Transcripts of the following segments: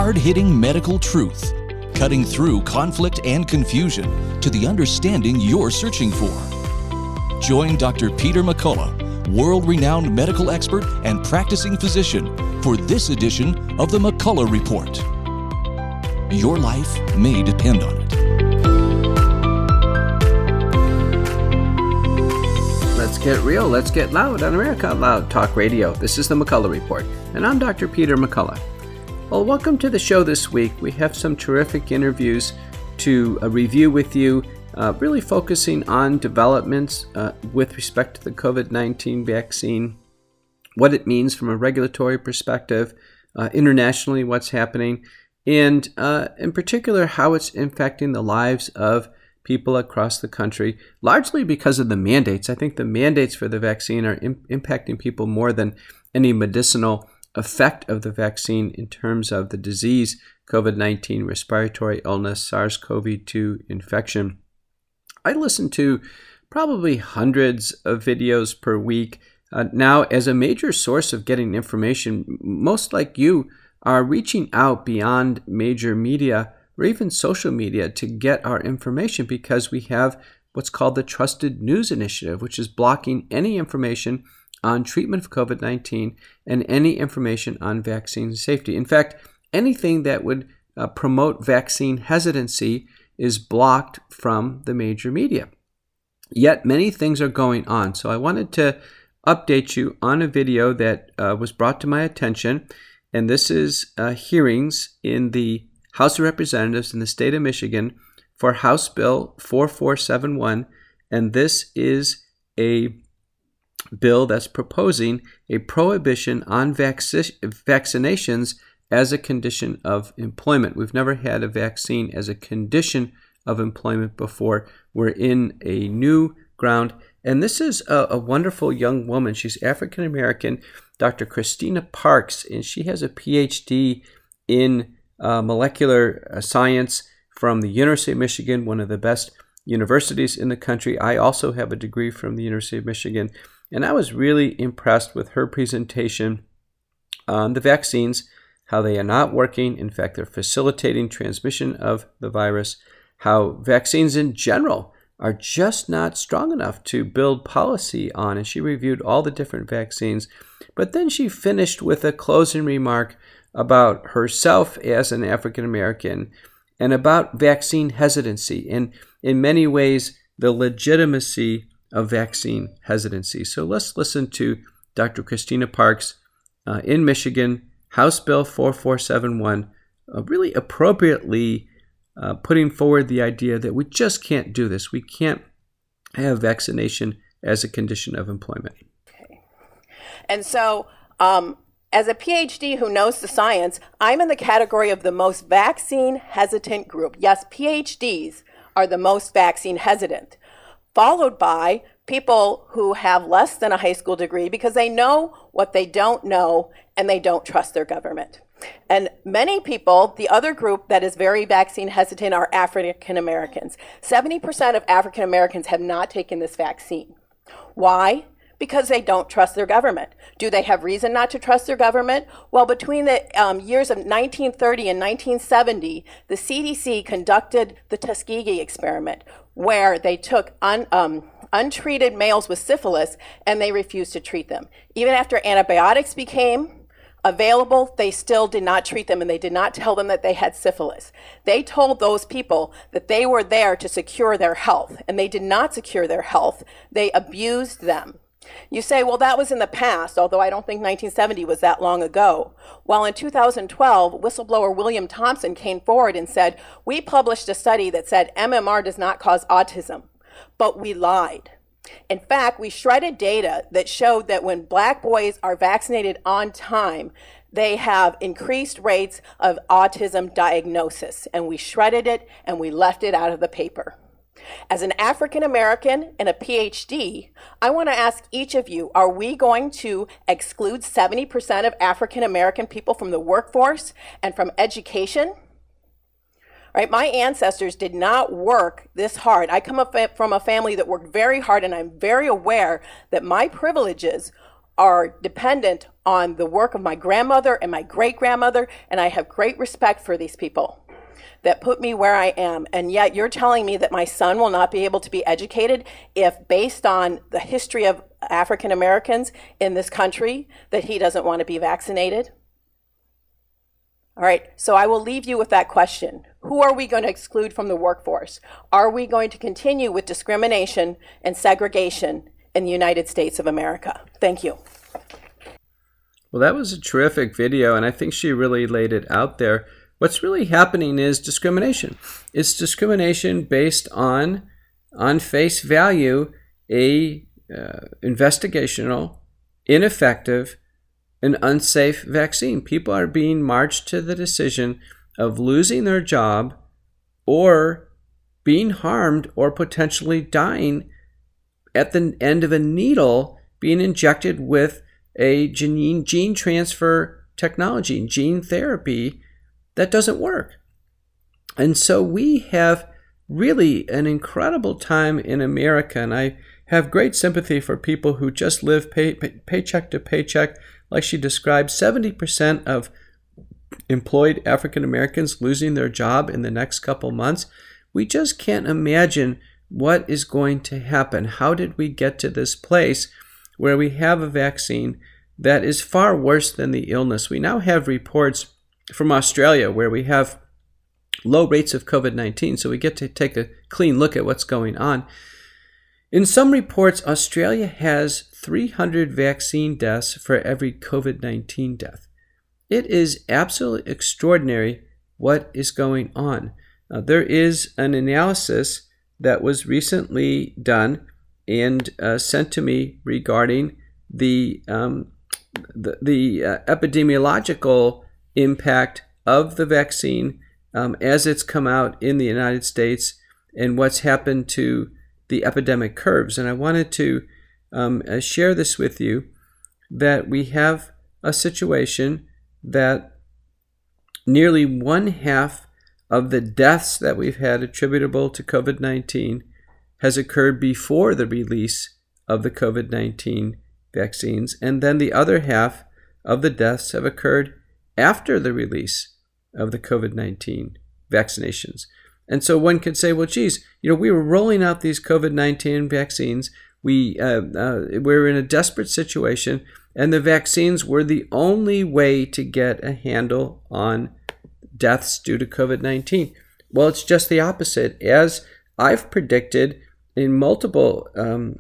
hard-hitting medical truth, cutting through conflict and confusion to the understanding you're searching for. Join Dr. Peter McCullough, world-renowned medical expert and practicing physician, for this edition of the McCullough Report. Your life may depend on it. Let's get real, let's get loud on America Out Loud Talk Radio. This is the McCullough Report, and I'm Dr. Peter McCullough. Well, welcome to the show this week. We have some terrific interviews to review with you, really focusing on developments with respect to the COVID-19 vaccine, what it means from a regulatory perspective, internationally what's happening, and in particular how it's impacting the lives of people across the country, largely because of the mandates. I think the mandates for the vaccine are impacting people more than any medicinal effect of the vaccine in terms of the disease, COVID-19, respiratory illness, SARS-CoV-2 infection. I listen to probably hundreds of videos per week now as a major source of getting information. Most like you are reaching out beyond major media or even social media to get our information because we have what's called the Trusted News Initiative, which is blocking any information on treatment of COVID-19 and any information on vaccine safety. In fact, anything that would promote vaccine hesitancy is blocked from the major media. Yet many things are going on. So I wanted to update you on a video that was brought to my attention, and this is hearings in the House of Representatives in the state of Michigan for House Bill 4471, and this is a bill that's proposing a prohibition on vaccinations as a condition of employment. We've never had a vaccine as a condition of employment before. We're in a new ground, and this is a wonderful young woman. She's African American, Dr. Christina Parks, and she has a PhD in molecular science from the University of Michigan, one of the best universities in the country. I also have a degree from the University of Michigan, and I was really impressed with her presentation on the vaccines, how they are not working. In fact, they're facilitating transmission of the virus, how vaccines in general are just not strong enough to build policy on. And she reviewed all the different vaccines, but then she finished with a closing remark about herself as an African American and about vaccine hesitancy and in many ways the legitimacy of vaccine hesitancy. So let's listen to Dr. Christina Parks in Michigan, House Bill 4471, really appropriately putting forward the idea that we just can't do this. We can't have vaccination as a condition of employment. Okay. And so as a PhD who knows the science, I'm in the category of the most vaccine hesitant group. Yes, PhDs are the most vaccine hesitant, followed by people who have less than a high school degree because they know what they don't know and they don't trust their government. And many people, the other group that is very vaccine hesitant are African Americans. 70% of African Americans have not taken this vaccine. Why? Because they don't trust their government. Do they have reason not to trust their government? Well, between the years of 1930 and 1970, the CDC conducted the Tuskegee experiment, where they took untreated males with syphilis and they refused to treat them. Even after antibiotics became available, they still did not treat them, and they did not tell them that they had syphilis. They told those people that they were there to secure their health, and they did not secure their health. They abused them. You say, well, that was in the past, although I don't think 1970 was that long ago. Well, in 2012, whistleblower William Thompson came forward and said, we published a study that said MMR does not cause autism, but we lied. In fact, we shredded data that showed that when Black boys are vaccinated on time, they have increased rates of autism diagnosis, and we shredded it and we left it out of the paper. As an African American and a PhD, I want to ask each of you, are we going to exclude 70% of African American people from the workforce and from education? Right? My ancestors did not work this hard. I come from a family that worked very hard, and I'm very aware that my privileges are dependent on the work of my grandmother and my great-grandmother, and I have great respect for these people that put me where I am. And yet you're telling me that my son will not be able to be educated if, based on the history of African Americans in this country, that he doesn't want to be vaccinated? All right, so I will leave you with that question. Who are we going to exclude from the workforce? Are we going to continue with discrimination and segregation in the United States of America? Thank you. Well, that was a terrific video, and I think she really laid it out there. What's really happening is discrimination. It's discrimination based on face value, a investigational, ineffective, an unsafe vaccine. People are being marched to the decision of losing their job or being harmed or potentially dying at the end of a needle being injected with a gene transfer technology, gene therapy that doesn't work. And so we have really an incredible time in America, and I have great sympathy for people who just live paycheck to paycheck. Like she described, 70% of employed African Americans losing their job in the next couple months. We just can't imagine what is going to happen. How did we get to this place where we have a vaccine that is far worse than the illness? We now have reports from Australia where we have low rates of COVID-19, so we get to take a clean look at what's going on. In some reports, Australia has 300 vaccine deaths for every COVID-19 death. It is absolutely extraordinary what is going on. There is an analysis that was recently done and sent to me regarding the epidemiological impact of the vaccine as it's come out in the United States and what's happened to the epidemic curves. And I wanted to share this with you, that we have a situation that nearly 1/2 of the deaths that we've had attributable to COVID-19 has occurred before the release of the COVID-19 vaccines, and then the other half of the deaths have occurred after the release of the COVID-19 vaccinations. And so one could say, well, geez, we were rolling out these COVID-19 vaccines. We're in a desperate situation, and the vaccines were the only way to get a handle on deaths due to COVID-19. Well, it's just the opposite. As I've predicted in multiple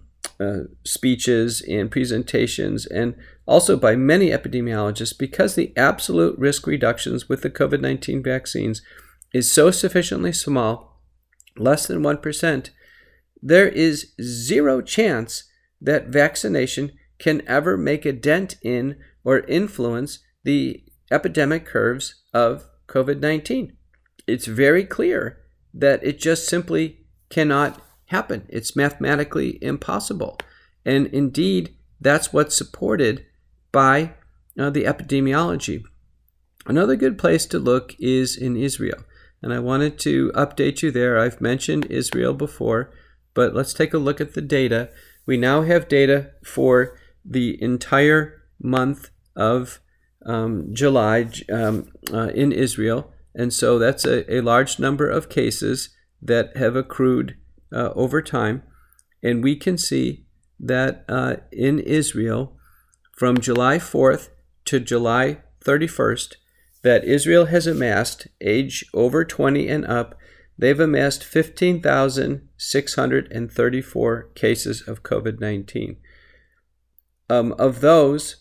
speeches and presentations, and also by many epidemiologists, because the absolute risk reductions with the COVID-19 vaccines is so sufficiently small, less than 1%, there is zero chance that vaccination can ever make a dent in or influence the epidemic curves of COVID-19. It's very clear that it just simply cannot happen. It's mathematically impossible. And indeed, that's what's supported by the epidemiology. Another good place to look is in Israel. And I wanted to update you there. I've mentioned Israel before, but let's take a look at the data. We now have data for the entire month of July in Israel. And so that's a large number of cases that have accrued over time. And we can see that in Israel, from July 4th to July 31st, that Israel has amassed, age over 20 and up, they've amassed 15,634 cases of COVID-19. Of those,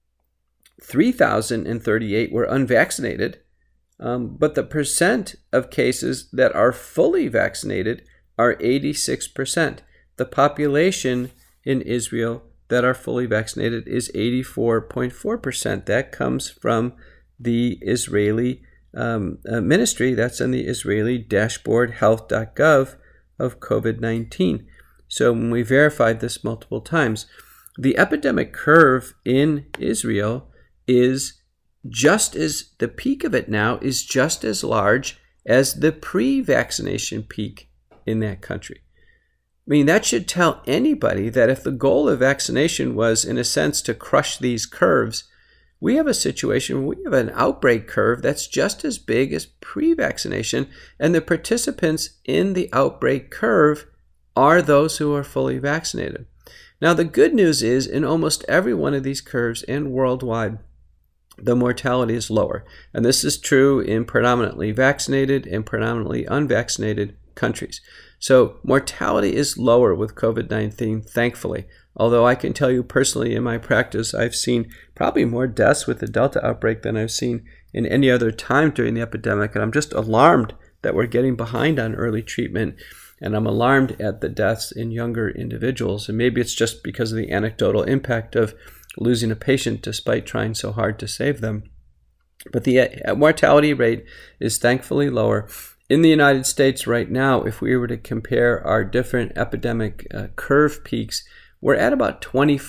3,038 were unvaccinated, but the percent of cases that are fully vaccinated are 86%. The population in Israel that are fully vaccinated is 84.4%. That comes from the Israeli ministry. That's in the Israeli dashboard health.gov of COVID-19. So when we verified this multiple times, the epidemic curve in Israel is just as, the peak of it now is just as large as the pre-vaccination peak in that country. mean, that should tell anybody that if the goal of vaccination was, in a sense, to crush these curves, we have a situation where we have an outbreak curve that's just as big as pre-vaccination, and the participants in the outbreak curve are those who are fully vaccinated. Now, the good news is in almost every one of these curves and worldwide, the mortality is lower. And this is true in predominantly vaccinated and predominantly unvaccinated countries. So mortality is lower with COVID-19, thankfully. Although I can tell you personally in my practice, I've seen probably more deaths with the Delta outbreak than I've seen in any other time during the epidemic. And I'm just alarmed that we're getting behind on early treatment. And I'm alarmed at the deaths in younger individuals. And maybe it's just because of the anecdotal impact of losing a patient despite trying so hard to save them. But the mortality rate is thankfully lower. In the United States right now, if we were to compare our different epidemic curve peaks, we're at about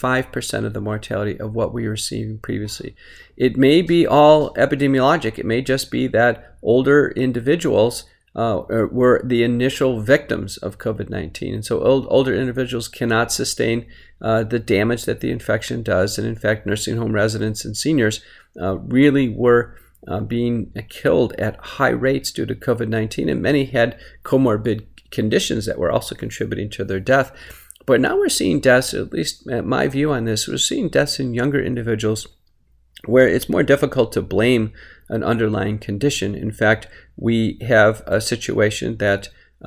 25% of the mortality of what we were seeing previously. It may be all epidemiologic. It may just be that older individuals were the initial victims of COVID-19. And so older individuals cannot sustain the damage that the infection does. And in fact, nursing home residents and seniors really were being killed at high rates due to COVID-19. And many had comorbid conditions that were also contributing to their death. But now we're seeing deaths, at least my view on this, we're seeing deaths in younger individuals where it's more difficult to blame an underlying condition. In fact, we have a situation that,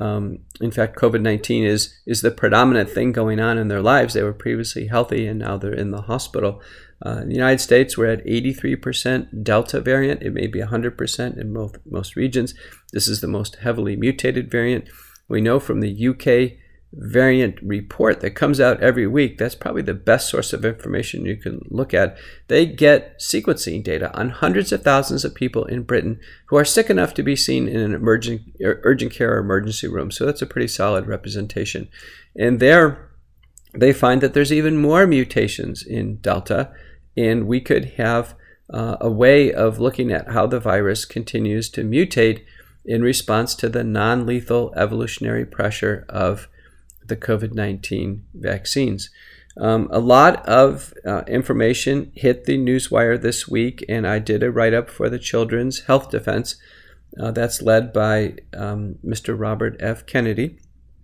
in fact, COVID-19 is the predominant thing going on in their lives. They were previously healthy and now they're in the hospital. In the United States, we're at 83% Delta variant. It may be 100% in most regions. This is the most heavily mutated variant. We know from the UK variant report that comes out every week, that's probably the best source of information you can look at. They get sequencing data on hundreds of thousands of people in Britain who are sick enough to be seen in an urgent care or emergency room. So that's a pretty solid representation. And there they find that there's even more mutations in Delta, and we could have a way of looking at how the virus continues to mutate in response to the non-lethal evolutionary pressure of the COVID-19 vaccines. A lot of information hit the newswire this week, and I did a write-up for the Children's Health Defense that's led by Mr. Robert F. Kennedy.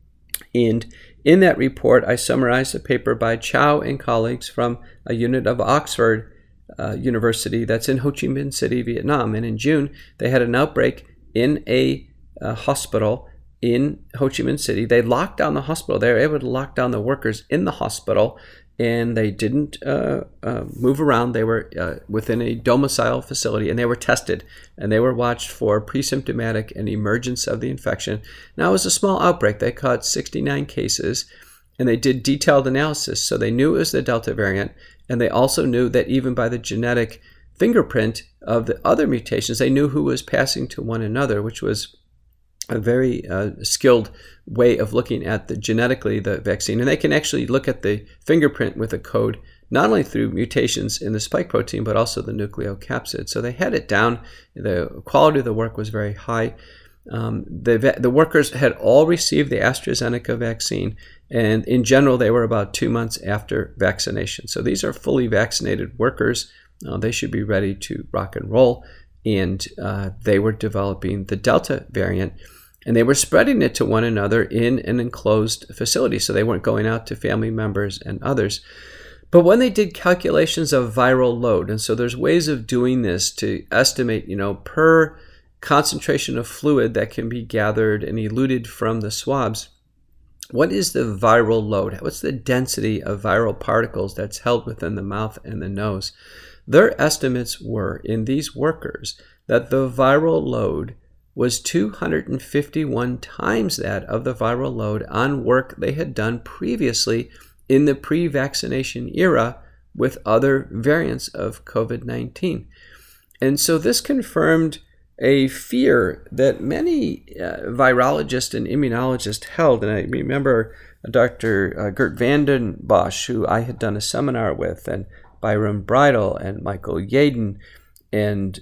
And in that report, I summarized a paper by Chow and colleagues from a unit of Oxford University that's in Ho Chi Minh City, Vietnam. And in June, they had an outbreak in a hospital in Ho Chi Minh City. They locked down the hospital. They were able to lock down the workers in the hospital, and they didn't move around. They were within a domicile facility, and they were tested, and they were watched for pre-symptomatic and emergence of the infection. Now, it was a small outbreak. They caught 69 cases, and they did detailed analysis. So they knew it was the Delta variant, and they also knew that even by the genetic fingerprint of the other mutations, they knew who was passing to one another, which was a very skilled way of looking at genetically the vaccine. And they can actually look at the fingerprint with a code, not only through mutations in the spike protein, but also the nucleocapsid. So they had it down. The quality of the work was very high. The workers had all received the AstraZeneca vaccine, and in general, they were about 2 months after vaccination. So these are fully vaccinated workers. They should be ready to rock and roll. And they were developing the Delta variant, and they were spreading it to one another in an enclosed facility, so they weren't going out to family members and others. But when they did calculations of viral load, and so there's ways of doing this to estimate, per concentration of fluid that can be gathered and eluted from the swabs, what is the viral load? What's the density of viral particles that's held within the mouth and the nose? Their estimates were, in these workers, that the viral load was 251 times that of the viral load on work they had done previously in the pre-vaccination era with other variants of COVID-19. And so this confirmed a fear that many virologists and immunologists held. And I remember Dr. Gert Vanden Bosch, who I had done a seminar with, and Byram Bridle and Michael Yaden and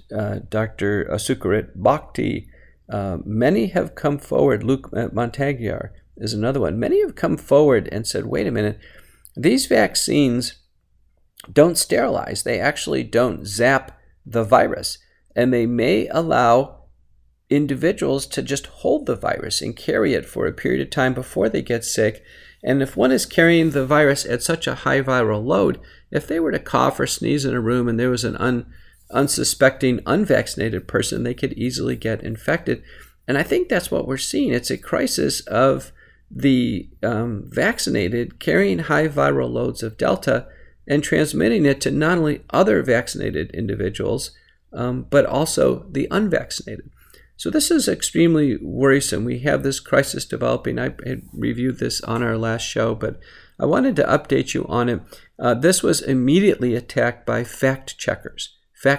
Dr. Sucharit Bhakti. Many have come forward, Luc Montagnier, is another one. Many have come forward and said, wait a minute, these vaccines don't sterilize. They actually don't zap the virus, and they may allow individuals to just hold the virus and carry it for a period of time before they get sick. And if one is carrying the virus at such a high viral load, if they were to cough or sneeze in a room and there was an unsuspecting, unvaccinated person, they could easily get infected. And I think that's what we're seeing. It's a crisis of the vaccinated carrying high viral loads of Delta and transmitting it to not only other vaccinated individuals, but also the unvaccinated. So this is extremely worrisome. We have this crisis developing. I reviewed this on our last show, but I wanted to update you on it. This was immediately attacked by fact checkers.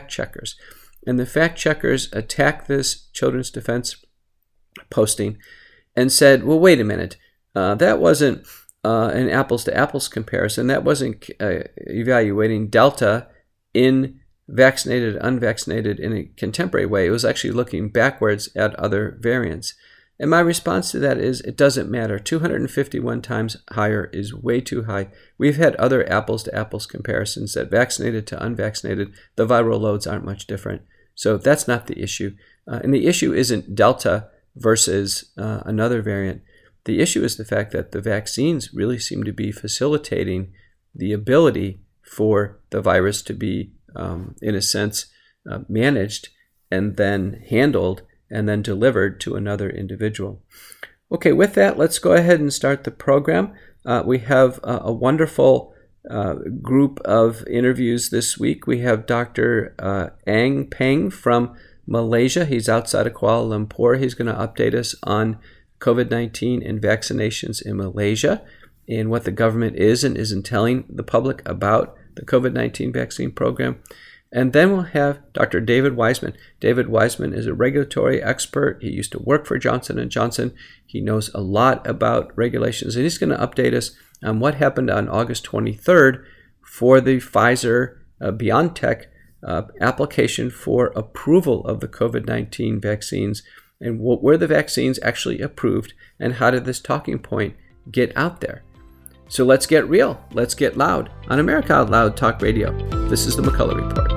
And the fact checkers attacked this Children's Defense posting and said, well, wait a minute, that wasn't an apples to apples comparison. That wasn't evaluating Delta in vaccinated, unvaccinated in a contemporary way. It was actually looking backwards at other variants. And my response to that is, it doesn't matter. 251 times higher is way too high. We've had other apples to apples comparisons that vaccinated to unvaccinated, the viral loads aren't much different. So that's not the issue. And the issue isn't Delta versus another variant. The issue is the fact that the vaccines really seem to be facilitating the ability for the virus to be, in a sense, managed and then handled and then delivered to another individual. Okay, with that, let's go ahead and start the program. We have a wonderful group of interviews this week. We have Dr. Ang Peng from Malaysia. He's outside of Kuala Lumpur. He's going to update us on COVID-19 and vaccinations in Malaysia and what the government is and isn't telling the public about the COVID-19 vaccine program. And then we'll have Dr. David Wiseman. David Wiseman is a regulatory expert. He used to work for Johnson & Johnson. He knows a lot about regulations, and he's going to update us on what happened on August 23rd for the Pfizer-BioNTech application for approval of the COVID-19 vaccines, and were the vaccines actually approved, and how did this talking point get out there? So let's get real, let's get loud on America Out Loud Talk Radio. This is the McCullough Report.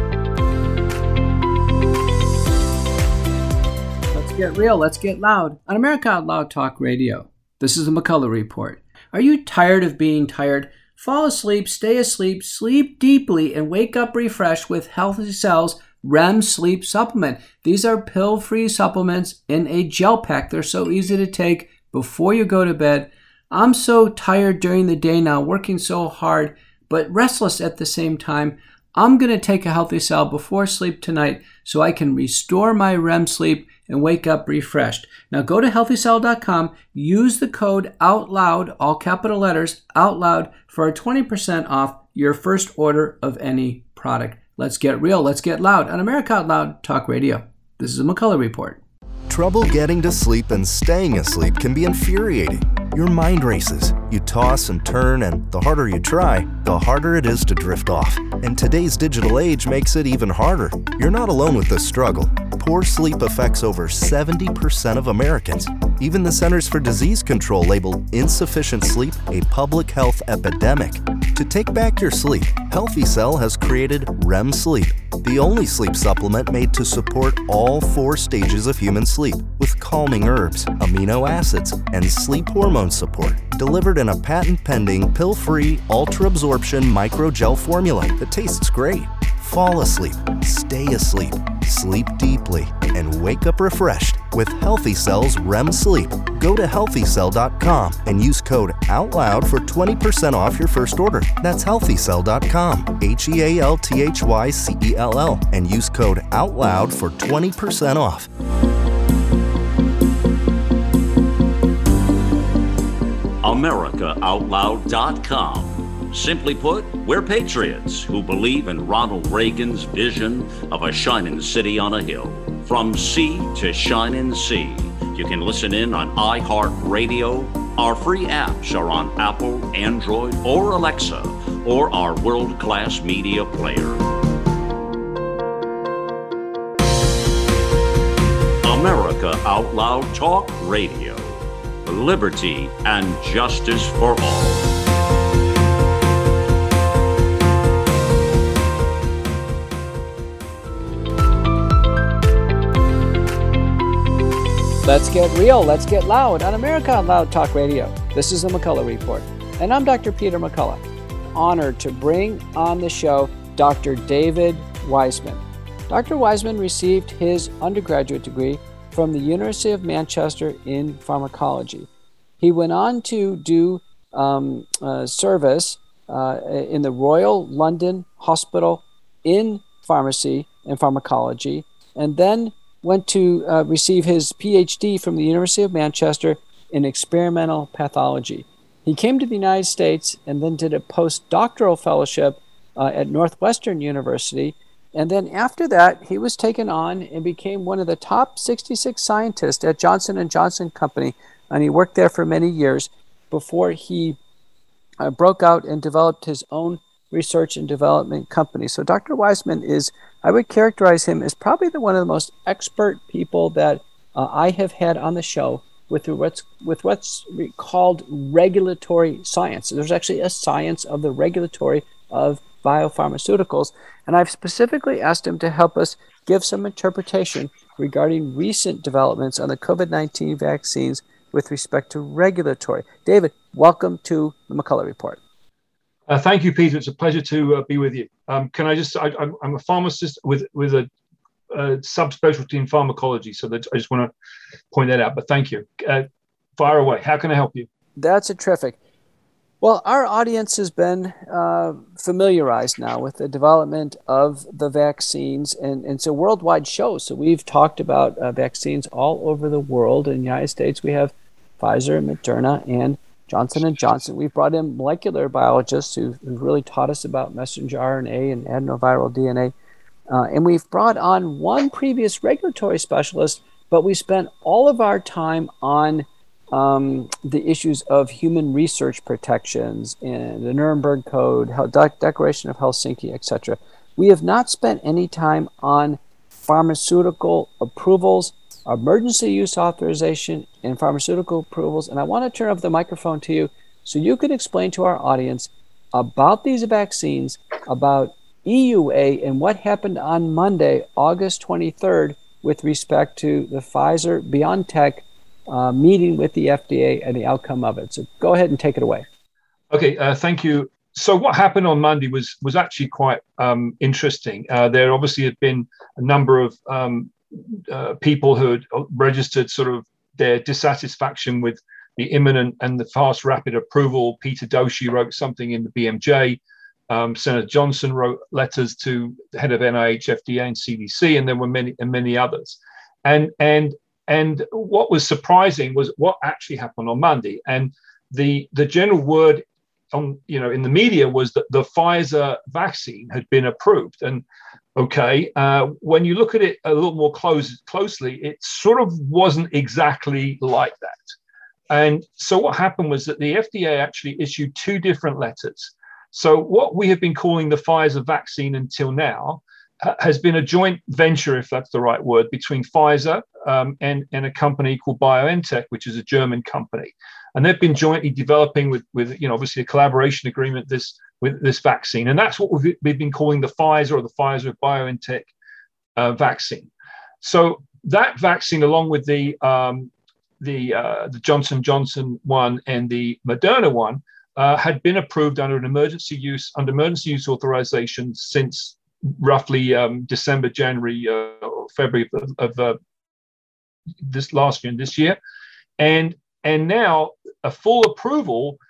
Let's get real, let's get loud on America Out Loud Talk Radio. This is the McCullough Report. Are you tired of being tired? Fall asleep, stay asleep, sleep deeply, and wake up refreshed with Healthy Cells REM Sleep Supplement. These are pill-free supplements in a gel pack. They're so easy to take before you go to bed. I'm so tired during the day now, working so hard, but restless at the same time. I'm going to take a Healthy Cell before sleep tonight so I can restore my REM sleep and wake up refreshed. Now go to healthycell.com, use the code OUTLOUD, all capital letters, OUTLOUD, for a 20% off your first order of any product. Let's get real, let's get loud on America Out Loud Talk Radio. This is a McCullough Report. Trouble getting to sleep and staying asleep can be infuriating. Your mind races. You toss and turn, and the harder you try, the harder it is to drift off. And today's digital age makes it even harder. You're not alone with this struggle. Poor sleep affects over 70% of Americans. Even the Centers for Disease Control labeled insufficient sleep a public health epidemic. To take back your sleep, Healthy Cell has created REM Sleep, the only sleep supplement made to support all 4 stages of human sleep, with calming herbs, amino acids, and sleep hormone support, delivered in a patent-pending, pill-free, ultra-absorption microgel formula that tastes great. Fall asleep, stay asleep, sleep deeply, and wake up refreshed with Healthy Cell's REM Sleep. Go to healthycell.com and use code OUTLOUD for 20% off your first order. That's healthycell.com, HEALTHYCELL, and use code OUTLOUD for 20% off. AmericaOutloud.com. Simply put, we're patriots who believe in Ronald Reagan's vision of a shining city on a hill. From sea to shining sea. You can listen in on iHeartRadio. Our free apps are on Apple, Android, or Alexa, or our world-class media player. America Out Loud Talk Radio. liberty, and justice for all. Let's get real, let's get loud on America Out Loud Talk Radio. This is the McCullough Report, and I'm Dr. Peter McCullough. Honored to bring on the show Dr. David Weisman. Dr. Weisman received his undergraduate degree from the University of Manchester in pharmacology. He went on to do service in the Royal London Hospital in pharmacy and pharmacology, and then went to receive his PhD from the University of Manchester in experimental pathology. He came to the United States and then did a postdoctoral fellowship at Northwestern University. And then after that, he was taken on and became one of the top 66 scientists at Johnson & Johnson Company. And he worked there for many years before he broke out and developed his own research and development company. So Dr. Weisman is, I would characterize him as probably one of the most expert people that I have had on the show with what's called regulatory science. There's actually a science of the regulatory of biopharmaceuticals. And I've specifically asked him to help us give some interpretation regarding recent developments on the COVID-19 vaccines with respect to regulatory. David, welcome to the McCullough Report. Thank you, Peter. It's a pleasure to be with you. I'm a pharmacist with a subspecialty in pharmacology, so that I just want to point that out. But thank you. Fire away. How can I help you? That's terrific. Well, our audience has been familiarized now with the development of the vaccines, and it's a worldwide show. So we've talked about vaccines all over the world. In the United States, we have Pfizer, Moderna, and Johnson & Johnson. We've brought in molecular biologists who've really taught us about messenger RNA and adenoviral DNA. And we've brought on one previous regulatory specialist, but we spent all of our time on the issues of human research protections and the Nuremberg Code, Declaration of Helsinki, etc. We have not spent any time on pharmaceutical approvals, emergency use authorization, and pharmaceutical approvals. And I want to turn over the microphone to you so you can explain to our audience about these vaccines, about EUA, and what happened on Monday, August 23rd, with respect to the Pfizer-BioNTech meeting with the FDA and the outcome of it. So go ahead and take it away. Okay, thank you. So what happened on Monday was actually quite interesting. There obviously had been a number of people who had registered sort of their dissatisfaction with the imminent and the fast, rapid approval. Peter Doshi wrote something in the BMJ. Senator Johnson wrote letters to the head of NIH, FDA, and CDC, and there were many others. And what was surprising was what actually happened on Monday. And the general word in the media was that the Pfizer vaccine had been approved. And okay, when you look at it a little more closely, it sort of wasn't exactly like that. And so what happened was that the FDA actually issued two different letters. So what we have been calling the Pfizer vaccine until now has been a joint venture, if that's the right word, between Pfizer and a company called BioNTech, which is a German company. And they've been jointly developing with obviously a collaboration agreement with this vaccine. And that's what we've been calling the Pfizer or the Pfizer-BioNTech vaccine. So that vaccine, along with the Johnson & Johnson one and the Moderna one, had been approved under emergency use authorization since roughly December, January, February of this last year and this year. And now a full approval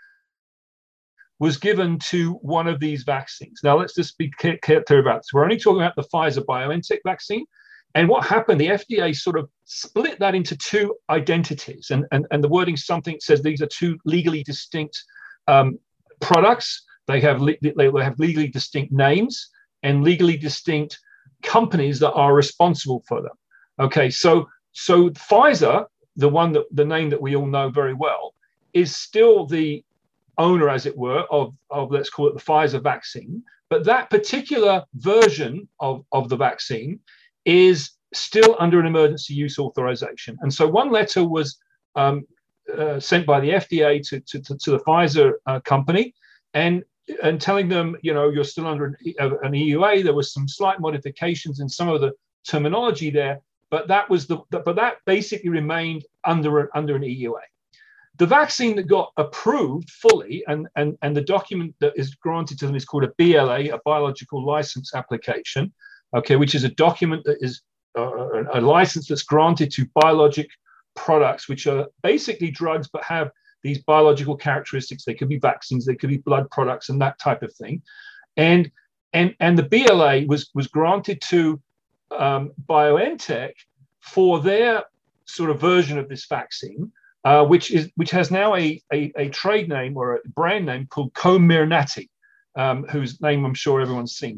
was given to one of these vaccines. Now, let's just be clear about this. We're only talking about the Pfizer-BioNTech vaccine. And what happened, the FDA sort of split that into two identities. And the wording something says these are two legally distinct products. They have legally distinct names and legally distinct companies that are responsible for them. Okay, so Pfizer, the name that we all know very well, is still the owner, as it were, of let's call it the Pfizer vaccine. But that particular version of the vaccine is still under an emergency use authorization. And so one letter was sent by the FDA to the Pfizer company, and telling them, you're still under an EUA. There was some slight modifications in some of the terminology there, but that basically remained under an EUA. The vaccine that got approved fully, and the document that is granted to them is called a BLA, a biological license application, okay, which is a document that is a license that's granted to biologic products, which are basically drugs but have these biological characteristics. They could be vaccines, they could be blood products, and that type of thing. And the BLA was granted to BioNTech for their sort of version of this vaccine, which has now a trade name or a brand name called Comirnaty, whose name I'm sure everyone's seen,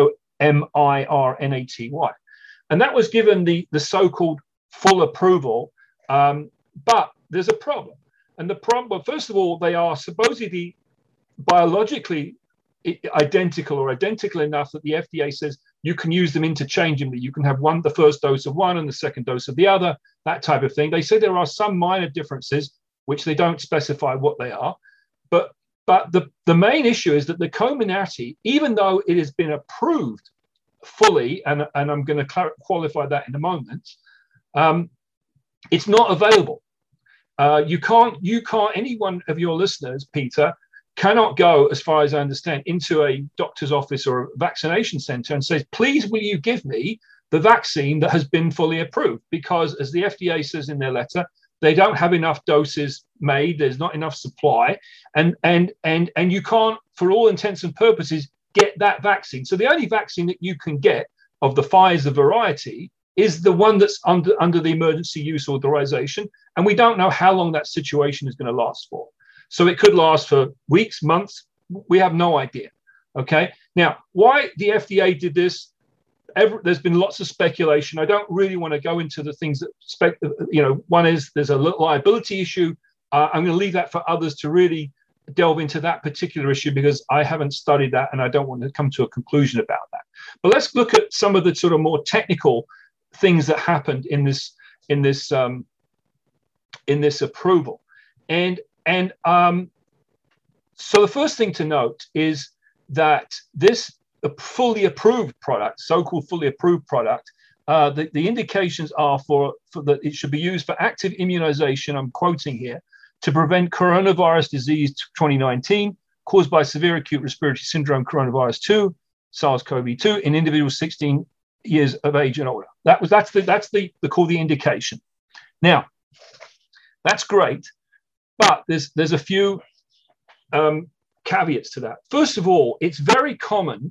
COMIRNATY. And that was given the so-called full approval, but there's a problem. And the problem, well, first of all, they are supposedly biologically identical or identical enough that the FDA says you can use them interchangeably. You can have the first dose of one and the second dose of the other, that type of thing. They say there are some minor differences, which they don't specify what they are. But the main issue is that the Comirnaty, even though it has been approved fully, and I'm going to qualify that in a moment, it's not available. You can't, any one of your listeners, Peter, cannot go, as far as I understand, into a doctor's office or a vaccination center and say, please, will you give me the vaccine that has been fully approved? Because as the FDA says in their letter, they don't have enough doses made. There's not enough supply. And you can't, for all intents and purposes, get that vaccine. So the only vaccine that you can get of the Pfizer variety is the one that's under the emergency use authorization. And we don't know how long that situation is going to last for. So it could last for weeks, months. We have no idea. Okay. Now, why the FDA did this, there's been lots of speculation. I don't really want to go into the things that, one is there's a liability issue. I'm going to leave that for others to really delve into that particular issue because I haven't studied that and I don't want to come to a conclusion about that. But let's look at some of the sort of more technical things that happened in this approval. So the first thing to note is that this fully approved product, so-called fully approved product, the indications are for that it should be used for active immunization, I'm quoting here, to prevent coronavirus disease 2019 caused by severe acute respiratory syndrome coronavirus 2, SARS-CoV-2, in individuals 16 years of age and older. That's the called the indication. Now, that's great, but there's a few caveats to that. First of all, it's very common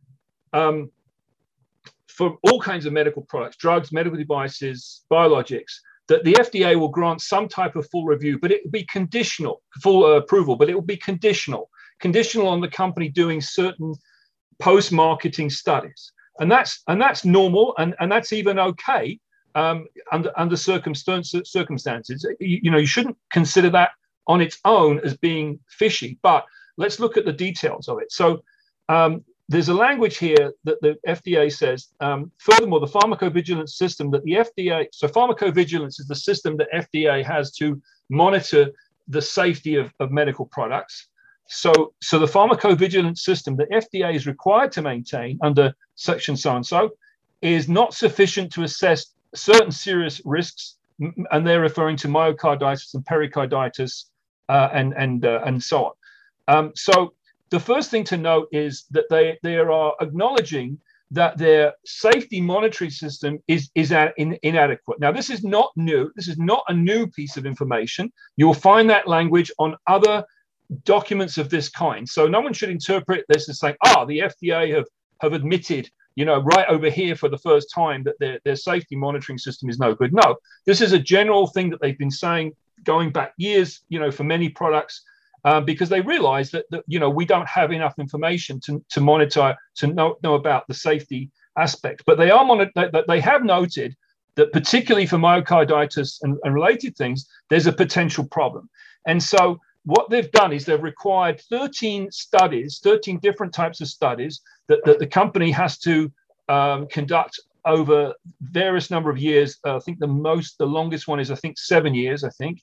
for all kinds of medical products, drugs, medical devices, biologics, that the FDA will grant some type of full review, but it will be conditional, full approval, but it will be conditional on the company doing certain post-marketing studies. And that's normal, and that's even okay under circumstances. You shouldn't consider that on its own as being fishy, but let's look at the details of it. So there's a language here that the FDA says, furthermore, the pharmacovigilance system that the FDA, so pharmacovigilance is the system that FDA has to monitor the safety of medical products. So the pharmacovigilance system that FDA is required to maintain under section so-and-so is not sufficient to assess certain serious risks, and they're referring to myocarditis and pericarditis and so on. So the first thing to note is that they are acknowledging that their safety monitoring system is inadequate. Now, this is not new. This is not a new piece of information. You will find that language on other documents of this kind. So no one should interpret this as saying, the FDA have admitted, right over here for the first time that their safety monitoring system is no good. No, this is a general thing that they've been saying going back years, for many products, because they realize that we don't have enough information to monitor, to know about the safety aspect. But they have noted that particularly for myocarditis and related things, there's a potential problem. And so what they've done is they've required 13 different types of studies that the company has to conduct over various number of years. I think the longest one is, 7 years,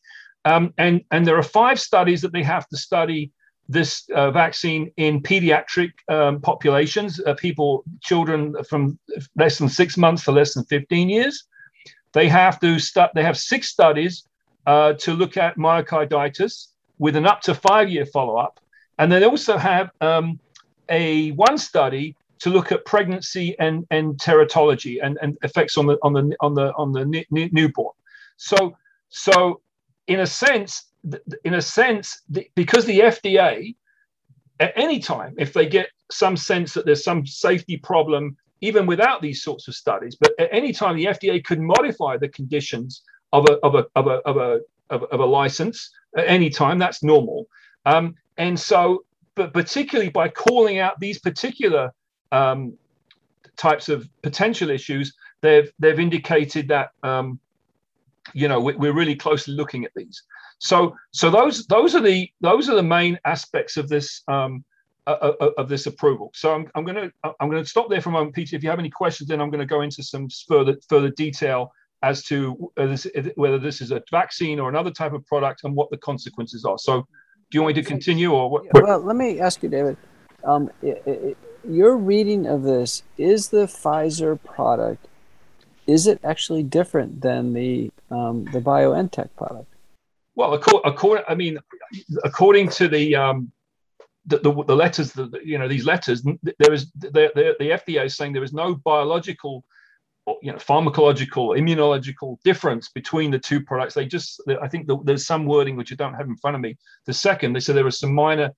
And there are 5 studies that they have to study this vaccine in pediatric populations, children from less than 6 months to less than 15 years. They have 6 studies to look at myocarditis with an up to 5-year follow-up. And they also have one study to look at pregnancy and teratology and effects on the newborn. So in a sense, because the FDA, at any time, if they get some sense that there's some safety problem, even without these sorts of studies, but at any time the FDA could modify the conditions of a license at any time. That's normal. And so, but particularly by calling out these particular types of potential issues, they've indicated that we're really closely looking at these. So those are the main aspects of this approval. So I'm going to stop there for a moment, Peter. If you have any questions, then I'm going to go into some further detail as to whether this is a vaccine or another type of product and what the consequences are. So, do you want me to continue or what? Well, let me ask you, David. Your reading of this, is the Pfizer product, is it actually different than the BioNTech product? Well, according to the letters, these letters, the FDA is saying there is no biological, pharmacological, immunological difference between the 2 products. I think there's some wording which I don't have in front of me. The second, they said there were some minor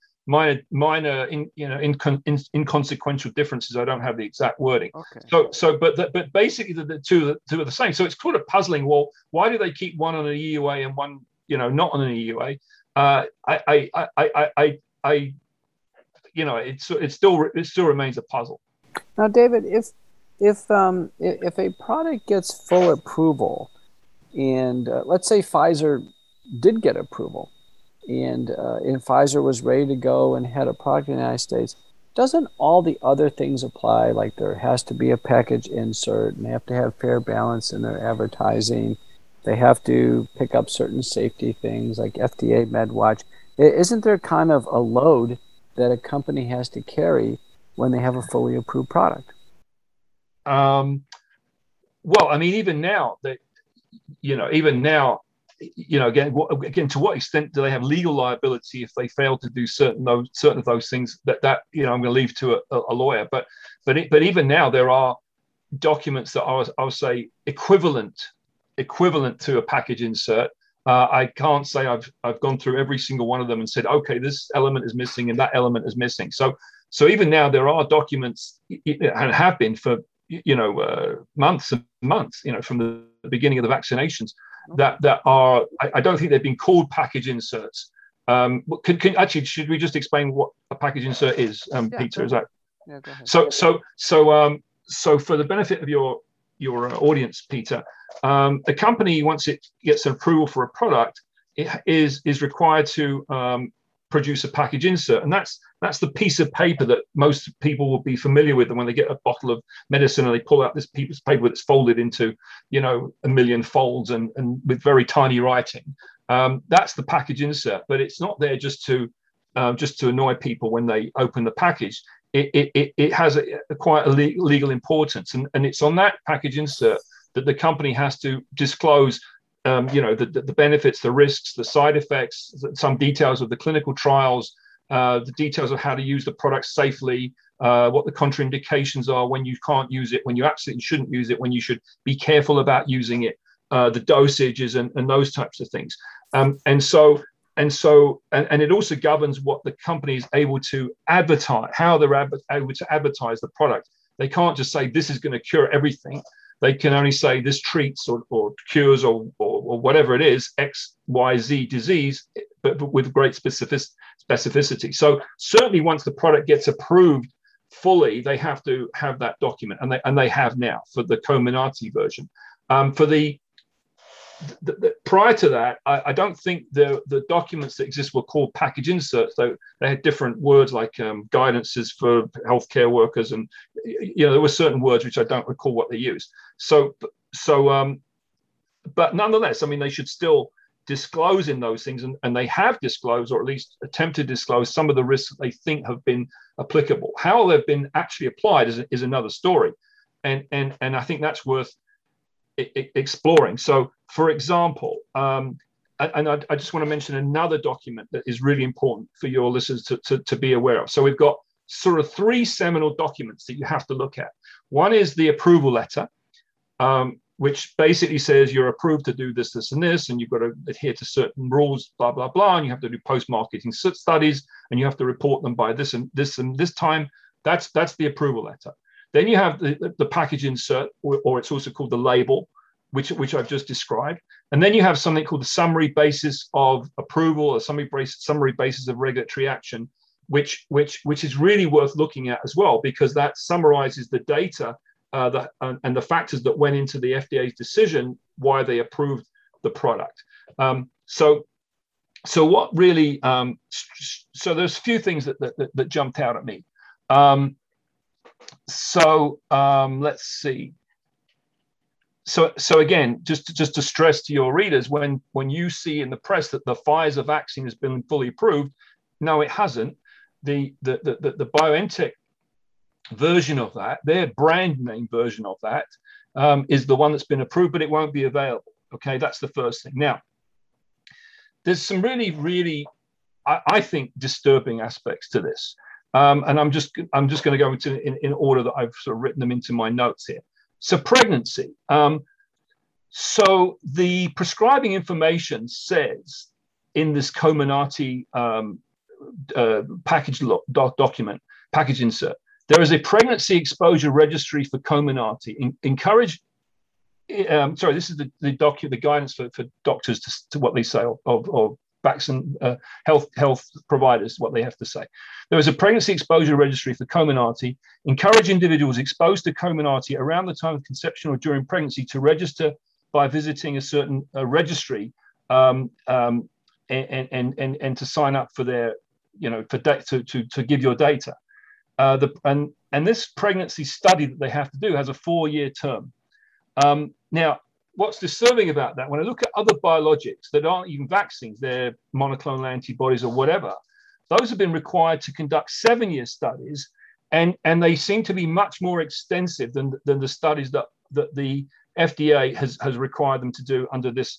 inconsequential differences. I don't have the exact wording. Okay. But basically the two are the same. So it's kind of puzzling. Well, why do they keep one on an EUA and one, not on an EUA? It still remains a puzzle. Now, David, if a product gets full approval, and let's say Pfizer did get approval, and Pfizer was ready to go and had a product in the United States, doesn't all the other things apply? Like there has to be a package insert, and they have to have fair balance in their advertising. They have to pick up certain safety things like FDA MedWatch. Isn't there kind of a load that a company has to carry when they have a fully approved product? Well, I mean, even now, again, to what extent do they have legal liability if they fail to do certain of those things? That I'm going to leave to a lawyer. But even now, there are documents that I'll say equivalent to a package insert. I can't say I've gone through every single one of them and said, okay, this element is missing and that element is missing. So even now there are documents, and have been for months and months, from the beginning of the vaccinations, that are, I don't think they've been called package inserts. Actually, should we just explain what a package insert is, Peter? Is that? Yeah, go ahead. So for the benefit of your audience, Peter, the company, once it gets an approval for a product, it is required to produce a package insert, and that's the piece of paper that most people will be familiar with. And when they get a bottle of medicine and they pull out this piece of paper that's folded into, a million folds and with very tiny writing, that's the package insert. But it's not there just to annoy people when they open the package. It has quite a legal importance, and it's on that package insert that the company has to disclose the benefits, the risks, the side effects, some details of the clinical trials, the details of how to use the product safely, what the contraindications are, when you can't use it, when you absolutely shouldn't use it, when you should be careful about using it, the dosages and those types of things. And it also governs what the company is able to advertise, how they're able to advertise the product. They can't just say this is going to cure everything. They can only say this treats or cures or whatever it is, X, Y, Z disease, but with great specificity. So certainly once the product gets approved fully, they have to have that document, and they have now for the Comirnaty version. For the prior to that, I don't think the documents that exist were called package inserts, though they had different words like guidances for healthcare workers, and there were certain words which I don't recall what they used. But nonetheless, I mean, they should still disclosing those things, and they have disclosed, or at least attempted to disclose, some of the risks that they think have been applicable. How they've been actually applied is another story, and I think that's worth exploring. So, for example, and I just want to mention another document that is really important for your listeners to be aware of. So we've got sort of 3 seminal documents that you have to look at. One is the approval letter, which basically says you're approved to do this, this, and this, and you've got to adhere to certain rules, blah, blah, blah, and you have to do post-marketing studies, and you have to report them by this and this time. That's the approval letter. Then you have the package insert, or it's also called the label, which I've just described. And then you have something called the summary basis of approval, or summary basis of regulatory action, which is really worth looking at as well, because that summarizes the data and the factors that went into the FDA's decision why they approved the product. So what really? So there's a few things that jumped out at me. Let's see. So again, just to stress to your readers, when you see in the press that the Pfizer vaccine has been fully approved, no, it hasn't. The BioNTech version of that, their brand name version of that, is the one that's been approved, but it won't be available. Okay, that's the first thing. Now, there's some really, I think, disturbing aspects to this, and I'm just going to go into in order that I've sort of written them into my notes here. So pregnancy. So the prescribing information says in this Comirnaty package document, package insert, there is a pregnancy exposure registry for Comirnaty. This is the guidance for doctors to what they say, of vaccine health providers, what they have to say. There is a pregnancy exposure registry for Comirnaty. Encourage individuals exposed to Comirnaty around the time of conception or during pregnancy to register by visiting a certain registry, and to sign up for their, to give your data. And this pregnancy study that they have to do has a 4-year term. Now, what's disturbing about that, when I look at other biologics that aren't even vaccines, they're monoclonal antibodies or whatever, those have been required to conduct 7-year studies, and they seem to be much more extensive than the studies that the FDA has required them to do under this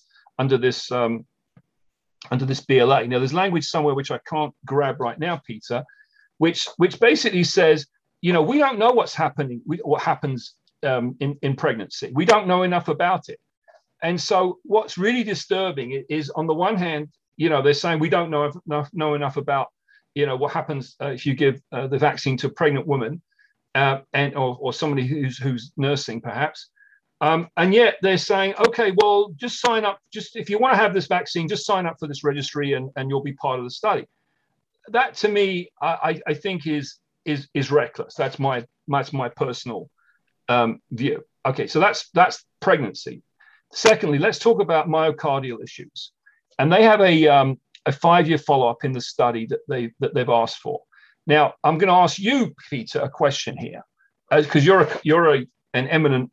BLA. Now, there's language somewhere which I can't grab right now, Peter, which basically says, we don't know what happens in pregnancy. We don't know enough about it. And so what's really disturbing is, on the one hand, they're saying we don't know enough about, what happens if you give the vaccine to a pregnant woman or somebody who's nursing, perhaps. And yet they're saying, okay, well, just sign up. Just if you want to have this vaccine, just sign up for this registry and you'll be part of the study. That, to me, I think is reckless. That's my personal view. Okay, so that's pregnancy. Secondly, let's talk about myocardial issues, and they have a 5-year follow-up in the study that they've asked for. Now, I'm going to ask you, Peter, a question here, because you're an eminent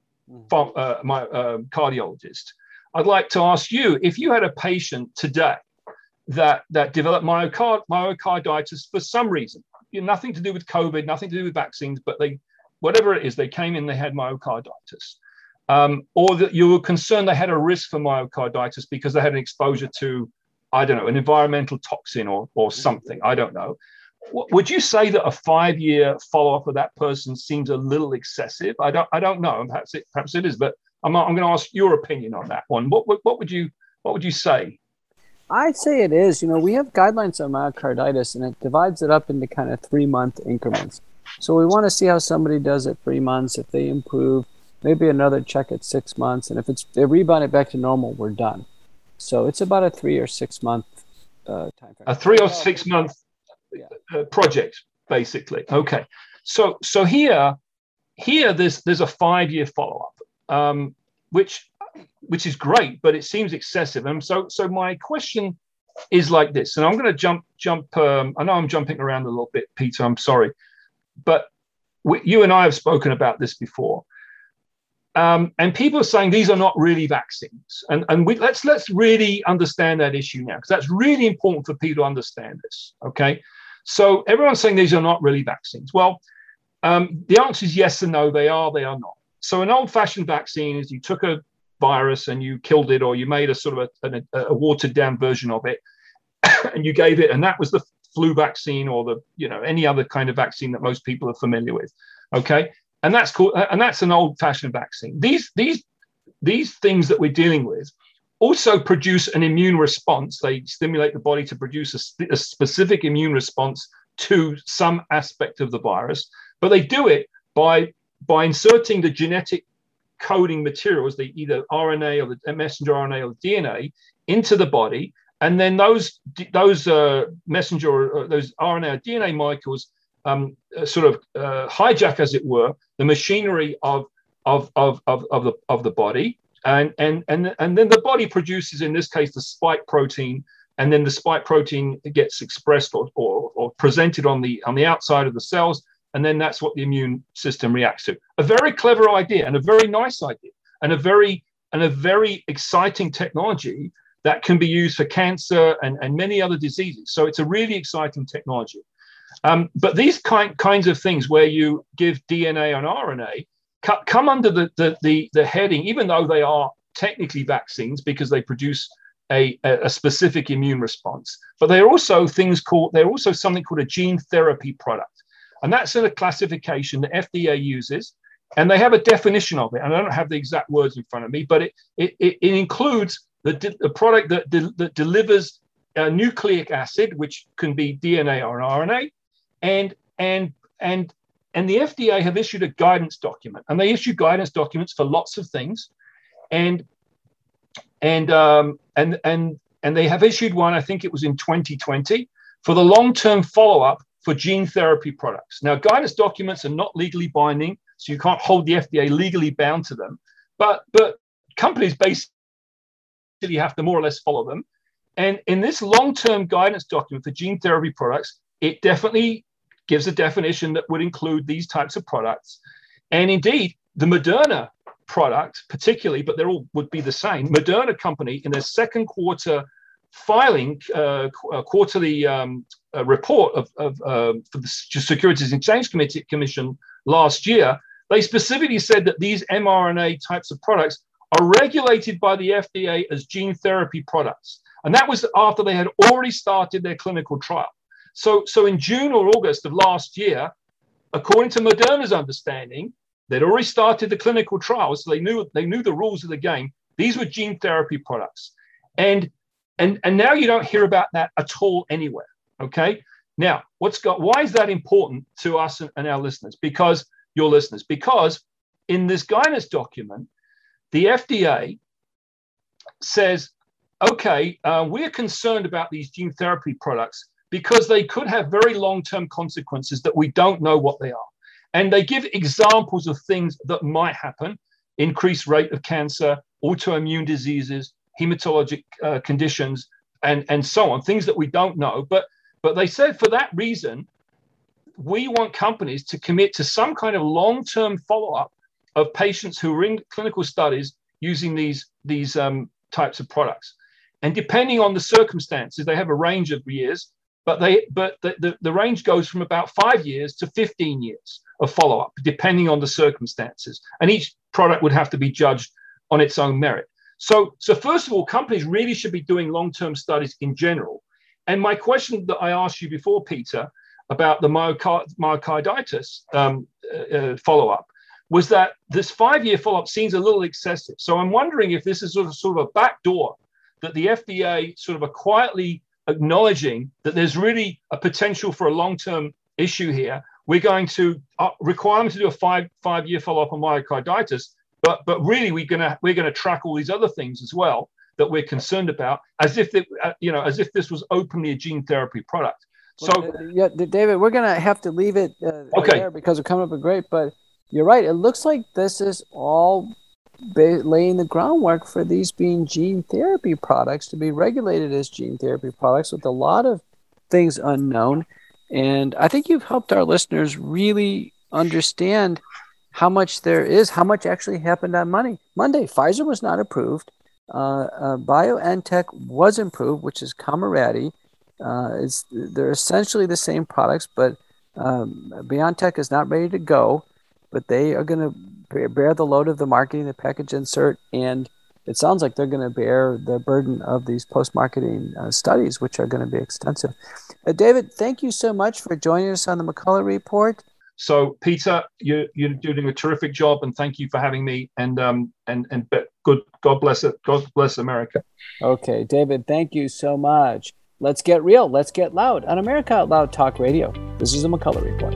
cardiologist. I'd like to ask you, if you had a patient today that developed myocarditis for some reason, nothing to do with COVID, nothing to do with vaccines, but whatever it is, they came in, they had myocarditis, or that you were concerned they had a risk for myocarditis because they had an exposure to, I don't know, an environmental toxin or something, I don't know. Would you say that a 5-year follow-up of that person seems a little excessive? I don't know. Perhaps it is, but I'm going to ask your opinion on that one. What would you say? I'd say it is. We have guidelines on myocarditis, and it divides it up into kind of 3-month increments. So we want to see how somebody does at 3 months. If they improve, maybe another check at 6 months, and if they rebound it back to normal, we're done. So it's about a 3 or 6 month time frame. A 3 or 6 month project, basically. Okay. So here there's a 5-year follow-up, which is great, but it seems excessive. And so my question is like this, and I'm going to jump. I know I'm jumping around a little bit, Peter. I'm sorry, but you and I have spoken about this before. And people are saying these are not really vaccines. And let's really understand that issue now, because that's really important for people to understand this. Okay. So everyone's saying these are not really vaccines. Well, the answer is yes and no. They are not. So an old-fashioned vaccine is you took a virus and you killed it, or you made a sort of a watered-down version of it, and you gave it, and that was the flu vaccine or any other kind of vaccine that most people are familiar with. Okay. And that's cool. And that's an old-fashioned vaccine. These things that we're dealing with also produce an immune response. They stimulate the body to produce a specific immune response to some aspect of the virus. But they do it by inserting the genetic coding materials, the either RNA or the messenger RNA or the DNA, into the body, and then those messenger or those RNA or DNA molecules hijack, as it were, the machinery of the body, and then the body produces, in this case, the spike protein, and then the spike protein gets expressed or presented on the outside of the cells, and then that's what the immune system reacts to. A very clever idea, and a very nice idea, and a very exciting technology that can be used for cancer and many other diseases. So it's a really exciting technology. But these kinds of things where you give DNA and RNA come under the heading, even though they are technically vaccines because they produce a specific immune response, but they're also something called a gene therapy product. And that's a classification the FDA uses, and they have a definition of it. And I don't have the exact words in front of me, but it includes the product that delivers nucleic acid, which can be DNA or RNA, and the FDA have issued a guidance document, and they issue guidance documents for lots of things, and they have issued one, I think it was in 2020, for the long-term follow-up for gene therapy products. Now, guidance documents are not legally binding, so you can't hold the FDA legally bound to them, but companies basically have to more or less follow them. And in this long-term guidance document for gene therapy products, it definitely gives a definition that would include these types of products. And indeed, the Moderna product particularly, but they all would be the same. Moderna company, in their second quarter filing, quarterly report for the Securities and Exchange Commission last year, they specifically said that these mRNA types of products are regulated by the FDA as gene therapy products. And that was after they had already started their clinical trial. So in June or August of last year, according to Moderna's understanding, they'd already started the clinical trials, so they knew the rules of the game. These were gene therapy products. And now you don't hear about that at all anywhere. Okay. Now, why is that important to us and our listeners? Because in this guidance document, the FDA says, okay, we're concerned about these gene therapy products because they could have very long-term consequences that we don't know what they are. And they give examples of things that might happen: increased rate of cancer, autoimmune diseases, hematologic conditions, and so on, things that we don't know. But they said for that reason, we want companies to commit to some kind of long-term follow-up of patients who are in clinical studies using these types of products. And depending on the circumstances, they have a range of years, but the range goes from about 5 years to 15 years of follow-up, depending on the circumstances. And each product would have to be judged on its own merit. So first of all, companies really should be doing long-term studies in general. And my question that I asked you before, Peter, about the myocarditis follow-up, was that this 5-year follow-up seems a little excessive. So I'm wondering if this is sort of a backdoor that the FDA sort of are quietly acknowledging that there's really a potential for a long-term issue here. We're going to require them to do a five-year follow-up on myocarditis, but really we're going to track all these other things as well that we're concerned about, as if this was openly a gene therapy product. So yeah, David, we're going to have to leave it there because we're coming up with great. But you're right. It looks like this is all laying the groundwork for these being gene therapy products to be regulated as gene therapy products with a lot of things unknown. And I think you've helped our listeners really understand how much there is, how much actually happened on Monday. Pfizer was not approved. BioNTech was approved, which is Comirnaty. They're essentially the same products, but BioNTech is not ready to go, but they are going to bear the load of the marketing, the package insert, and it sounds like they're going to bear the burden of these post-marketing studies, which are going to be extensive. David, thank you so much for joining us on the McCullough Report. So, Peter, you're doing a terrific job, and thank you for having me. And God bless it. God bless America. Okay, David, thank you so much. Let's get real. Let's get loud on America Out Loud Talk Radio. This is the McCullough Report.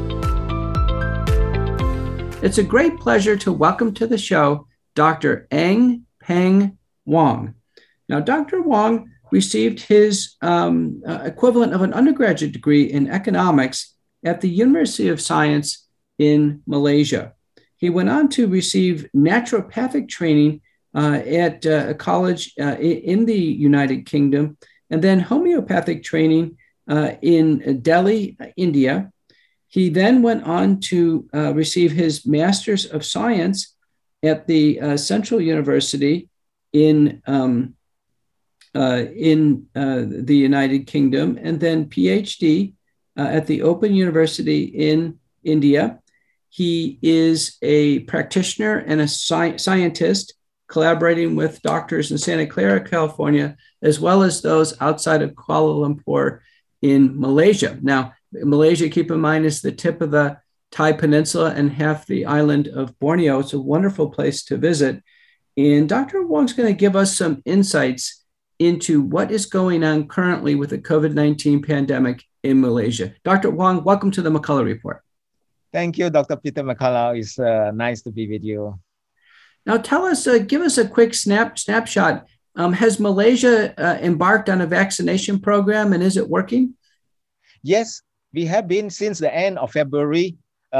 It's a great pleasure to welcome to the show Dr. Eng Peng Wong. Now, Dr. Wong received his equivalent of an undergraduate degree in economics at the University of Science in Malaysia. He went on to receive naturopathic training at a college in the United Kingdom, and then homeopathic training in Delhi, India. He then went on to receive his Master's of Science at the Central University in the United Kingdom, and then PhD at the Open University in India. He is a practitioner and a scientist, collaborating with doctors in Santa Clara, California, as well as those outside of Kuala Lumpur in Malaysia. Now, Malaysia, keep in mind, is the tip of the Thai Peninsula and half the island of Borneo. It's a wonderful place to visit. And Dr. Wong's going to give us some insights into what is going on currently with the COVID-19 pandemic in Malaysia. Dr. Wong, welcome to the McCullough Report. Thank you, Dr. Peter McCullough. It's nice to be with you. Now tell us, give us a quick snapshot. Has Malaysia embarked on a vaccination program, and is it working? Yes, we have been since the end of February.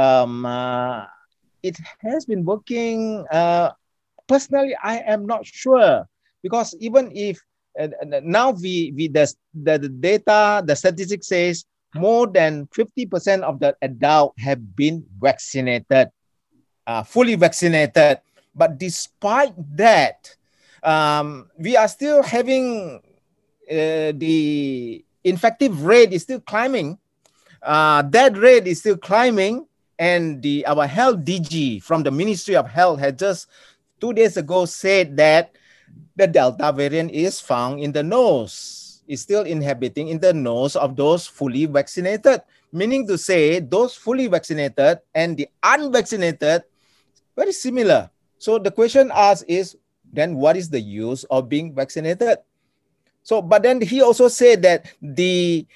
It has been working. Personally, I am not sure, because even if now the data, the statistics says more than 50% of the adults have been vaccinated, fully vaccinated. But despite that, we are still having the infective rate is still climbing. Death rate is still climbing. And our health DG from the Ministry of Health had just 2 days ago said that the Delta variant is found in the nose, is still inhabiting in the nose of those fully vaccinated, meaning to say those fully vaccinated and the unvaccinated, very similar. So the question asked is, then what is the use of being vaccinated? So, but then he also said that the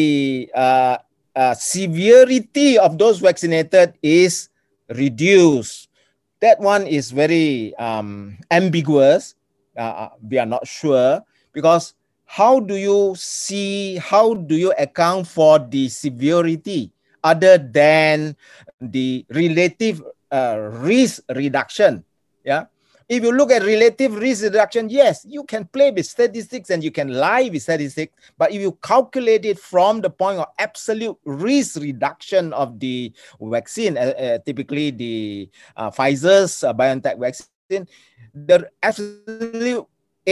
severity of those vaccinated is reduced. That one is very ambiguous. We are not sure, because how do you account for the severity other than the relative risk reduction? Yeah. If you look at relative risk reduction, yes, you can play with statistics and you can lie with statistics. But if you calculate it from the point of absolute risk reduction of the vaccine, typically the Pfizer's BioNTech vaccine, the absolute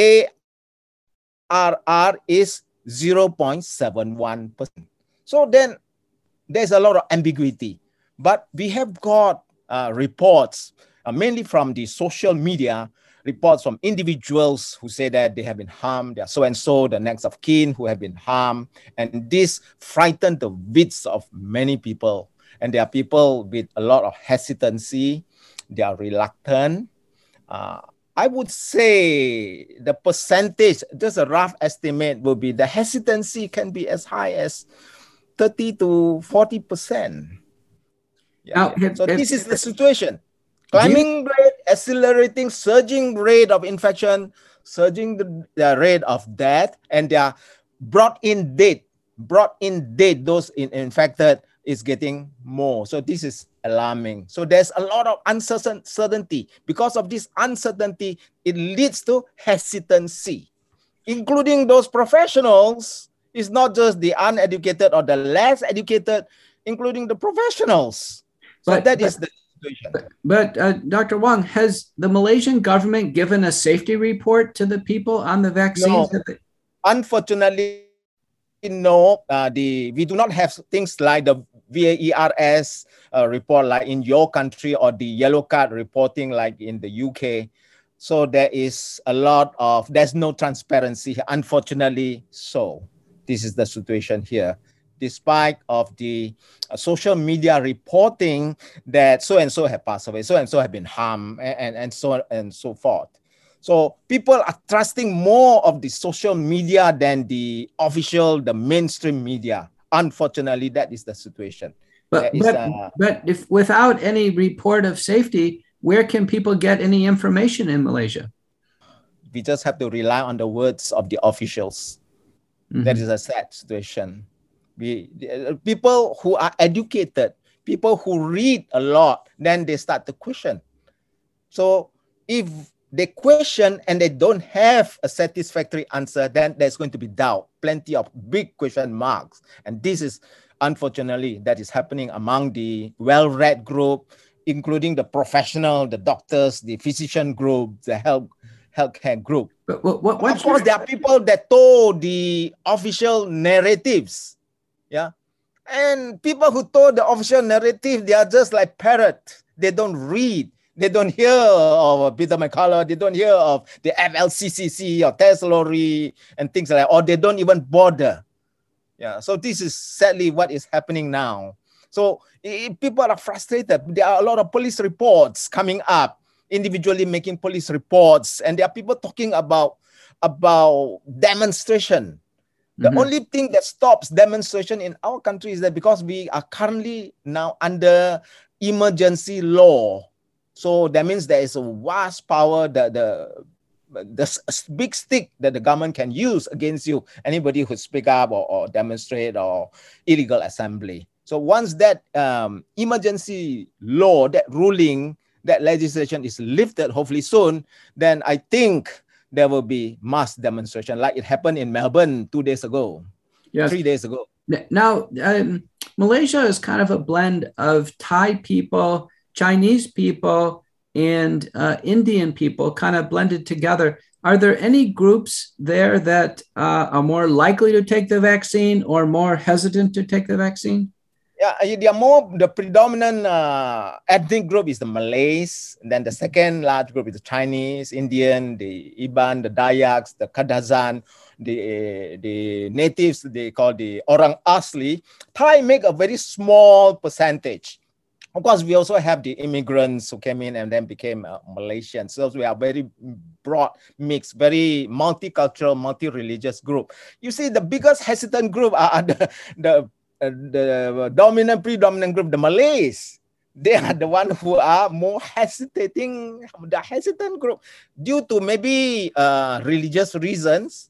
ARR is 0.71%. So then there's a lot of ambiguity. But we have got reports, mainly from the social media, reports from individuals who say that they have been harmed, they are so-and-so, the next of kin who have been harmed. And this frightened the wits of many people. And there are people with a lot of hesitancy. They are reluctant. I would say the percentage, just a rough estimate, will be the hesitancy can be as high as 30 to 40%. Yeah. So this is the situation. Climbing rate, accelerating, surging rate of infection, surging the rate of death, and they are brought in dead, those infected is getting more. So this is alarming. So there's a lot of uncertainty. Because of this uncertainty, it leads to hesitancy, including those professionals. It's not just the uneducated or the less educated, including the professionals. So that is the situation. But Dr. Wong, has the Malaysian government given a safety report to the people on the vaccines? No. Unfortunately, no. We do not have things like the VAERS report like in your country, or the yellow card reporting like in the UK. So there's no transparency, unfortunately. So this is the situation here. Despite of the social media reporting that so-and-so have passed away, so-and-so have been harmed, and so on and so forth. So people are trusting more of the social media than the mainstream media. Unfortunately, that is the situation. But if without any report of safety, where can people get any information in Malaysia? We just have to rely on the words of the officials. Mm-hmm. That is a sad situation. People who are educated, people who read a lot, then they start to question. So if they question and they don't have a satisfactory answer, then there's going to be doubt, plenty of big question marks. And this is, unfortunately, that is happening among the well-read group, including the professional, the doctors, the physician group, the healthcare group. But of course, there are people that told the official narratives. Yeah. And people who told the official narrative, they are just like parrot. They don't read. They don't hear of Peter McCullough. They don't hear of the FLCCC or TESLORI and things like that, or they don't even bother. Yeah. So this is sadly what is happening now. So people are frustrated. There are a lot of police reports coming up, individually making police reports, and there are people talking about demonstration. The only thing that stops demonstration in our country is that because we are currently now under emergency law. So that means there is a vast power, the big stick that the government can use against you, anybody who speak up or demonstrate or illegal assembly. So once that emergency law, that ruling, that legislation is lifted, hopefully soon, then I think there will be mass demonstration like it happened in Melbourne 2 days ago, yes. 3 days ago. Now, Malaysia is kind of a blend of Thai people, Chinese people, and Indian people kind of blended together. Are there any groups there that are more likely to take the vaccine or more hesitant to take the vaccine? Yeah, the predominant ethnic group is the Malays. And then the second large group is the Chinese, Indian, the Iban, the Dayaks, the Kadazan, the natives, they call the Orang Asli. Thai make a very small percentage. Of course, we also have the immigrants who came in and then became Malaysians. So we are very broad, mixed, very multicultural, multi-religious group. You see, the biggest hesitant group are the predominant group, the Malays. They are the ones who are more hesitating, the hesitant group, due to maybe religious reasons,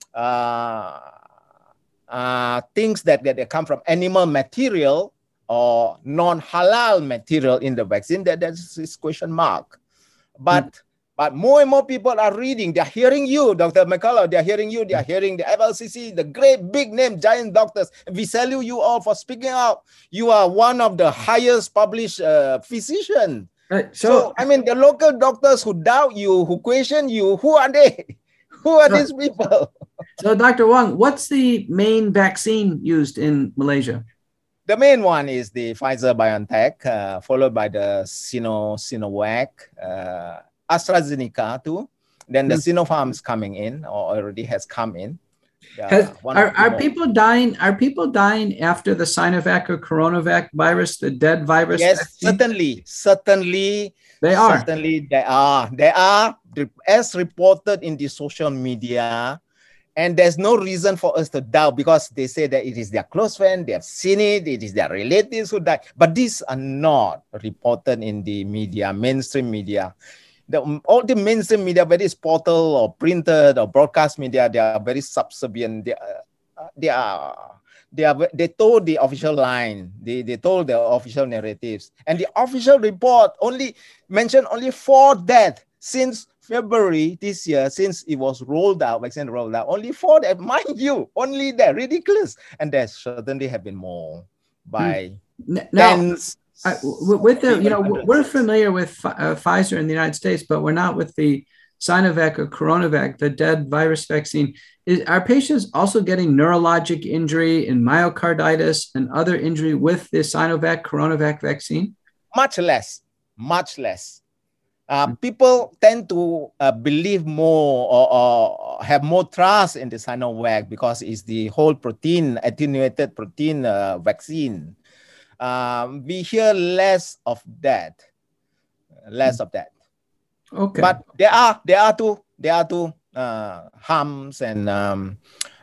things that come from animal material or non-halal material in the vaccine. That's question mark. But more and more people are reading. They're hearing you, Dr. McCullough. They're hearing you. They're hearing the FLCC, the great big name, giant doctors. We salute you all for speaking out. You are one of the highest published physicians. Right. So, I mean, the local doctors who doubt you, who question you, who are they? Who are these people? So, Dr. Wong, what's the main vaccine used in Malaysia? The main one is the Pfizer-BioNTech, followed by the Sinovac, AstraZeneca too. Then the Sinopharm's coming in, or already has come in. Are people dying? Are people dying after the Sinovac or Coronavac virus, the dead virus? Yes, certainly. They are. Certainly, they are. They are, as reported in the social media. And there's no reason for us to doubt, because they say that it is their close friend, they have seen it, it is their relatives who died. But these are not reported in the media, mainstream media. All the mainstream media, whether it's portal or printed or broadcast media, they are very subservient. They told the official line, they told the official narratives. And the official report mentioned only 4 deaths since February this year, since it was vaccine rolled out, only 4 deaths, mind you, only that, ridiculous. And there certainly have been more by tens, With the, we're familiar with Pfizer in the United States, but we're not with the Sinovac or CoronaVac, the dead virus vaccine. Are patients also getting neurologic injury and myocarditis and other injury with the Sinovac, CoronaVac vaccine? Much less. People tend to believe more or have more trust in the Sinovac because it's the whole protein, attenuated protein vaccine. We hear less of that. Okay. But there are two harms and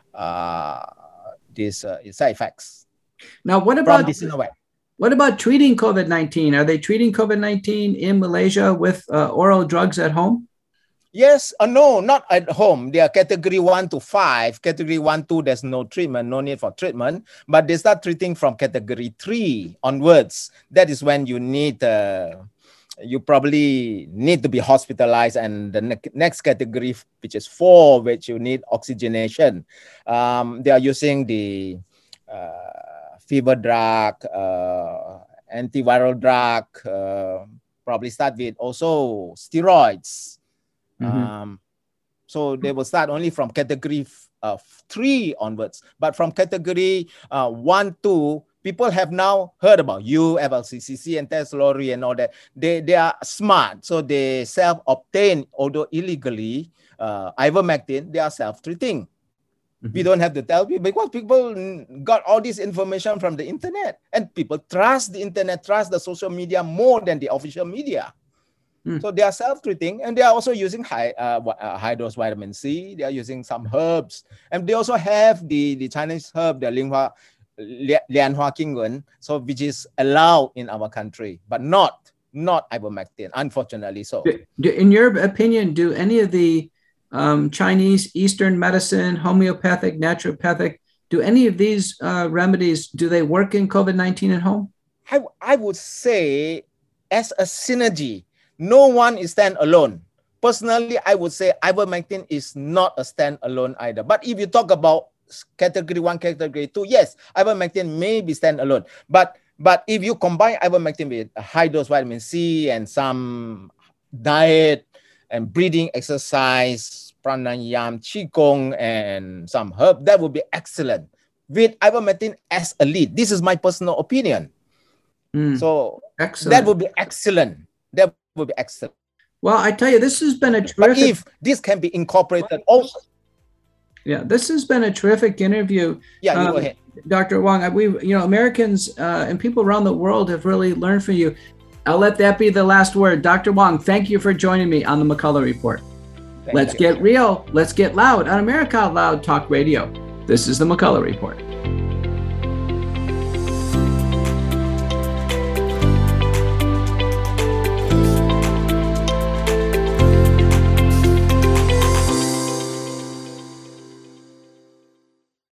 these side effects. Now, what about treating COVID-19? Are they treating COVID-19 in Malaysia with oral drugs at home? Yes, no, not at home. They are category 1 to 5. Category 1, 2, there's no treatment, no need for treatment. But they start treating from category 3 onwards. That is when you need, you probably need to be hospitalized. And the next category, which is 4, which you need oxygenation. They are using the fever drug, antiviral drug, probably start with also steroids. So they will start only from category 3 onwards. But from category 1, 2, people have now heard about FLCCC and Tasolori and all that. They are smart. So they self-obtain, although illegally, ivermectin, they are self-treating. We don't have to tell people because people got all this information from the internet. And people trust the internet, trust the social media more than the official media. So they are self-treating, and they are also using high-dose vitamin C. They are using some herbs, and they also have the Chinese herb, the Lianhua Qingwen, so which is allowed in our country, but not ivermectin, unfortunately. So, in your opinion, do any of the Chinese Eastern medicine, homeopathic, naturopathic, do any of these remedies, do they work in COVID-19 at home? I would say as a synergy. No one is stand alone. Personally, I would say ivermectin is not a stand alone either. But if you talk about category 1, category 2, yes, ivermectin may be stand alone. But if you combine ivermectin with a high dose vitamin C and some diet and breathing exercise, pranayam, qigong, and some herb, that would be excellent. With ivermectin as a lead. This is my personal opinion. So excellent. That would be excellent. That would be excellent. Well, I tell you, this has been a terrific... But if this can be incorporated also. Yeah, this has been a terrific interview. Yeah, you go ahead. Dr. Wong, Americans and people around the world have really learned from you. I'll let that be the last word. Dr. Wong, thank you for joining me on the McCullough Report. Let's get real. Let's get loud on America Out Loud Talk Radio. This is the McCullough Report.